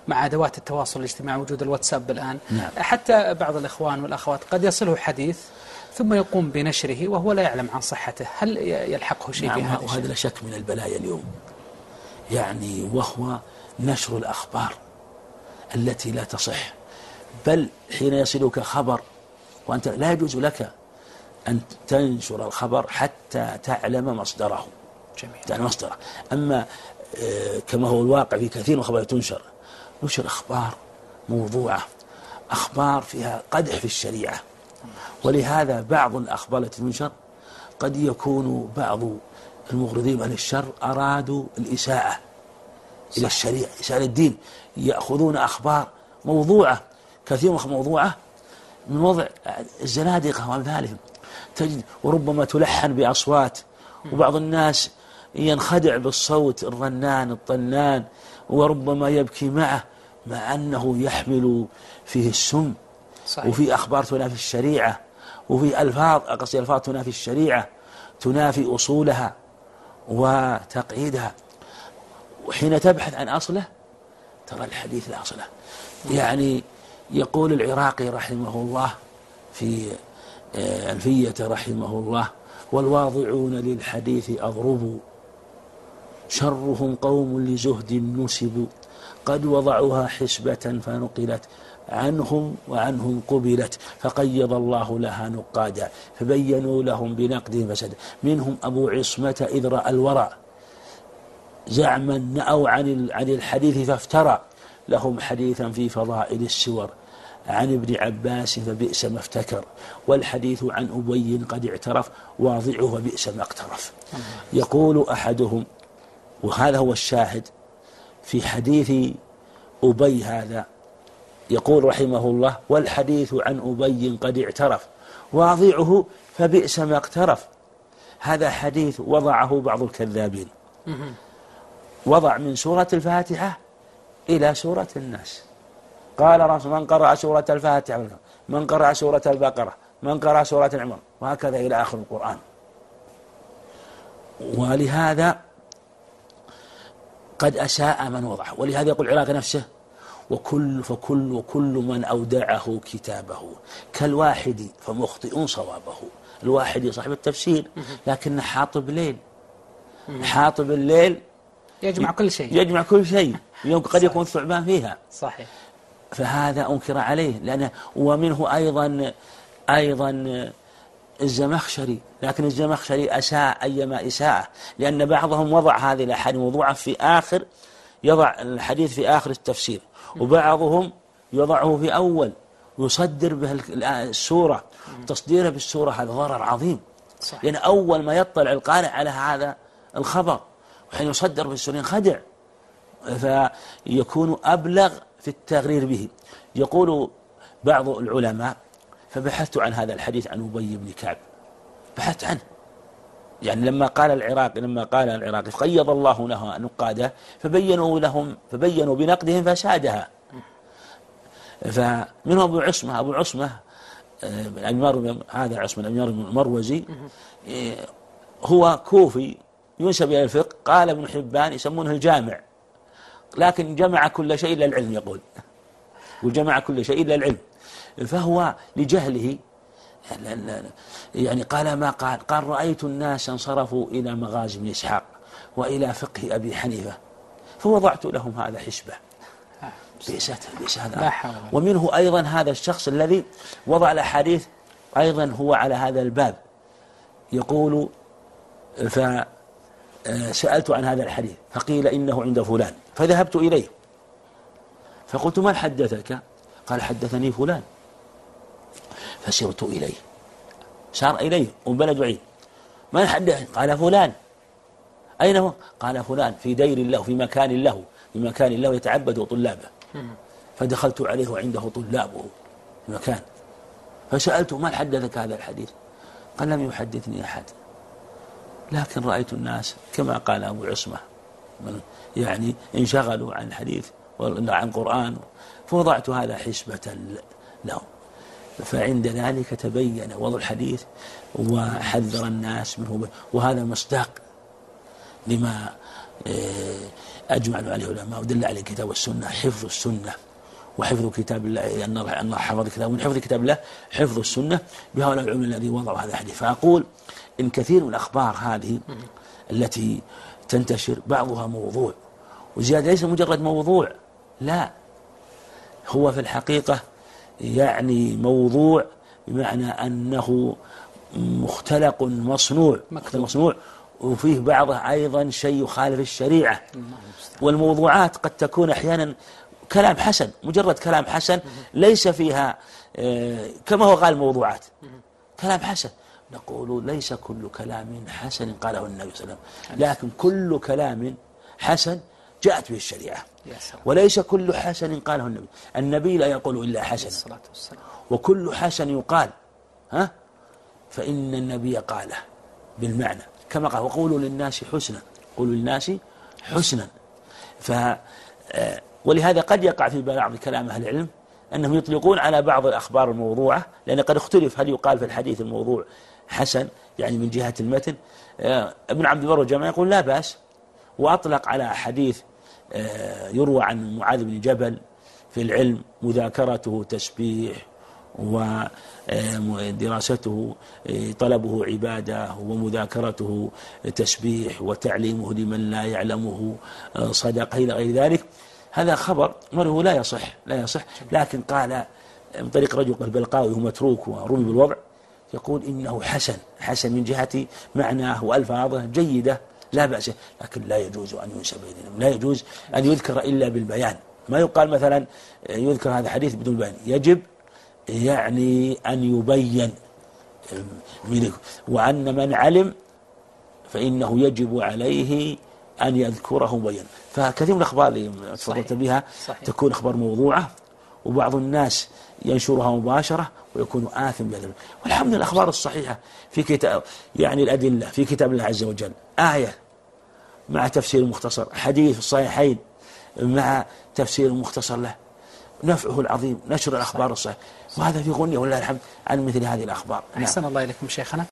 مع أدوات التواصل الاجتماعي وجود الواتساب الآن. نعم. حتى بعض الإخوان والأخوات قد يصله حديث ثم يقوم بنشره وهو لا يعلم عن صحته، هل يلحقه شيء في هذا؟ وهذا لا شك من البلايا اليوم، يعني وهو نشر الأخبار التي لا تصح، بل حين يصلك خبر وأنت لا يجوز لك أن تنشر الخبر حتى تعلم مصدره. جميل. تعلم مصدره. أما كما هو الواقع في كثير من الخبر نشر أخبار موضوعة، أخبار فيها قدح في الشريعة. ولهذا بعض الأخبار التي تنشر قد يكون بعض المغرضين عن الشر أرادوا الإساءة إلى الشريعة، إساءة الدين، يأخذون أخبار موضوعة، كثير من موضوعة من وضع الزنادقة وأمثالهم، تجد وربما تلحن بأصوات، وبعض الناس ينخدع بالصوت الرنان الطنان وربما يبكي معه، مع أنه يحمل فيه السم. صحيح. وفي أخبار تنافي الشريعة، وفي ألفاظ تنافي الشريعة، تنافي أصولها وتقعيدها، وحين تبحث عن أصله ترى الحديث لا أصله. يعني يقول العراقي رحمه الله في ألفية رحمه الله: والواضعون للحديث أضربوا شرهم قوم لزهد نسبوا، قد وضعوها حسبة فنقلت عنهم وعنهم قبلت، فقيض الله لها نقادا فبينوا لهم بنقد فسد، منهم أبو عصمة إذ رأى الورى زعما نأوا عن الحديث فافترى، لهم حديثا في فضائل السور عن ابن عباس فبئس ما افتكر، والحديث عن أبي قد اعترف واضعه فبئس ما اقترف. يقول أحدهم، وهذا هو الشاهد في حديث أبي هذا، يقول رحمه الله: والحديث عن أبي قد اعترف واضعه فبئس ما اقترف. هذا حديث وضعه بعض الكذابين، وضع من سورة الفاتحة إلى سورة الناس، قال رسول من قرأ سورة الفاتحة، من قرأ سورة البقرة، من قرأ سورة العمر، وهكذا إلى آخر القرآن. ولهذا قد أساء من وضعه، ولهذا يقول العراقي نفسه: وكل من أودعه كتابه كالواحد فمخطئ صوابه. الواحد صاحب التفسير، لكن حاطب ليل، حاطب الليل يجمع كل شيء، قد يكون ثعبان فيها. صحيح. فهذا أنكر عليه، لأنه ومنه أيضا الزمخشري، لكن الزمخشري أساء أيما إساءة، لأن بعضهم وضع هذه الأحاديث موضوعة في آخر، يضع الحديث في آخر التفسير، وبعضهم يضعه في أول ويصدر به السورة. تصديره بالسورة هذا ضرر عظيم. صحيح. لأن أول ما يطلع القارئ على هذا الخبر وحين يصدر بالسورة خدع، فيكون أبلغ في التغرير به. يقول بعض العلماء: فبحثت عن هذا الحديث عن أبي بن كعب، بحثت عنه، يعني لما قال العراقي فقيض الله لها نقاده فبينوا بنقدهم فسادها. فمنهم أبو عصمة هذا عصمة الأمير المروزي، هو كوفي ينسب إلى الفقه، قال ابن حبان يسمونه الجامع، لكن جمع كل شيء إلا العلم، يقول وجمع كل شيء إلا العلم. فهو لجهله يعني قال ما قال رأيت الناس انصرفوا إلى مغازي بن إسحاق وإلى فقه أبي حنيفة فوضعت لهم هذا حسبة. بئس هذا. ومنه أيضا هذا الشخص الذي وضع الأحاديث أيضا هو على هذا الباب، يقول: فسألت عن هذا الحديث فقيل إنه عند فلان، فذهبت إليه فقلت: من حدثك؟ قال: حدثني فلان. فسرت إليه، سار إليه وبلد بعيد. من حدث؟ قال: فلان. أين هو؟ قال: فلان في دير له، في مكان له يتعبد طلابه. فدخلت عليه وعنده طلابه في مكان، فسألته: من حدثك هذا الحديث؟ قال: لم يحدثني أحد، لكن رأيت الناس كما قال أبو عصمة يعني انشغلوا عن الحديث وعن قرآن، فوضعت هذا حسبة لهم. فعند ذلك تبين وضع الحديث وحذر الناس منه، وهذا مصداق لما أجمع عليه العلماء ودل عليه الكتاب والسنة حفظ السنة وحفظ كتاب الله، أن الله حفظ كتاب، من حفظ كتاب الله حفظ السنة بهؤلاء العلماء الذين وضعوا هذا الحديث. فأقول إن كثير من الأخبار هذه التي تنتشر بعضها موضوع، وزيادة ليس مجرد موضوع، لا، هو في الحقيقة يعني موضوع بمعنى أنه مختلق مصنوع، وفيه بعضه أيضا شيء يخالف الشريعة. والموضوعات قد تكون أحيانا كلام حسن، مجرد كلام حسن ليس فيها كما هو قال الموضوعات كلام حسن، نقول ليس كل كلام حسن قاله النبي صلى الله عليه وسلم، لكن كل كلام حسن جاءت به الشريعة، وليس كل حسن قاله النبي لا يقول إلا حسن، وكل حسن يقال فإن النبي قاله بالمعنى كما قال وقولوا للناس حسنا، قولوا للناس حسنا. ولهذا قد يقع في بعض كلام أهل العلم أنهم يطلقون على بعض الأخبار الموضوعة، لأن قد اختلف هل يقال في الحديث الموضوع حسن يعني من جهة المتن. ابن عبد البر وجماعة يقول لا بأس، وأطلق على حديث يروى عن معاذ بن جبل في العلم مذاكرته تسبيح ودراسته طلبه عبادة ومذاكرته تسبيح وتعليمه لمن لا يعلمه صدقة إلى غير ذلك. هذا خبر مره لا يصح، لكن قال من طريق رجل البلقاوي هو متروك ورمي بالوضع، يقول إنه حسن من جهة معناه وألفاظه جيدة لا بأس، لكن لا يجوز أن ينسب إليهم، لا يجوز أن يذكر إلا بالبيان. ما يقال مثلا يذكر هذا حديث بدون بيان، يجب يعني أن يبين وأن من علم فإنه يجب عليه أن يذكره مبين. فكثير من الأخبار اللي تفضلت بها تكون أخبار موضوعة، وبعض الناس ينشرها مباشرة ويكون آثم بهذا. والحمد لله الأخبار الصحيحة في كتاب يعني الأدلة في كتاب الله عز وجل، آية مع تفسير مختصر، حديث الصحيحين مع تفسير مختصر له، نفعه العظيم نشر الأخبار الصحيحة، وهذا في غنية والله الحمد عن مثل هذه الأخبار. أحسن الله إليكم شيخنا.